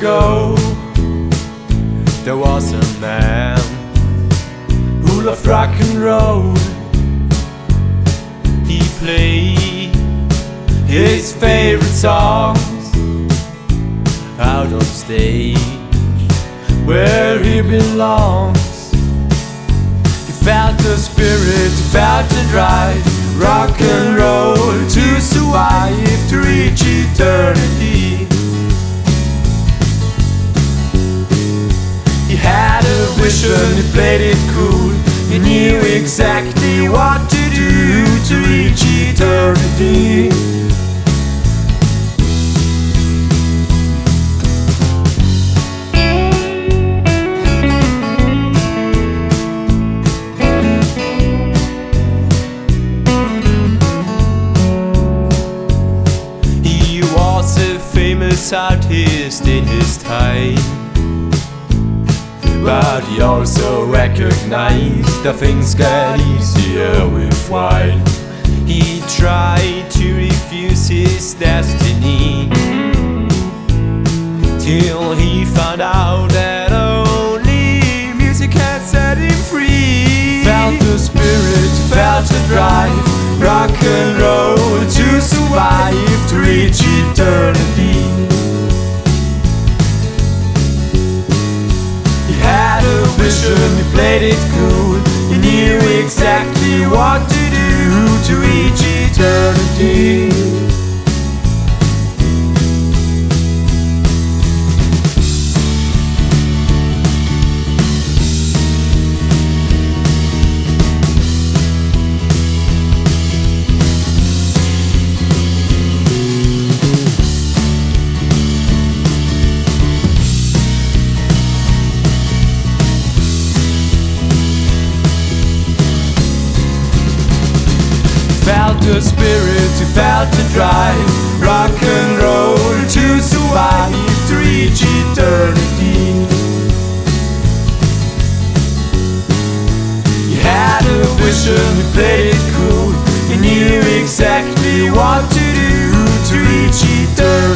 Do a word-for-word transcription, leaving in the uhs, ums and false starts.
ago, there was a man who loved rock and roll. He played his favorite songs out on stage where he belongs. He felt the spirit, he felt the drive, rock and roll to survive, to reach eternity. He had a vision, he played it cool, he knew exactly what to do to reach eternity. He was a famous artist in his time, but he also recognized that things get easier with wine. He tried to refuse his destiny till he found out that only music can set him free. Felt the spirit, felt the drive, rock and roll to survive, to reach eternity. He played it cool, he knew exactly what to do to reach eternity. Felt the spirit, he felt the drive, rock and roll to survive, to reach eternity. He had a vision, he played it cool, he knew exactly what to do to reach eternity.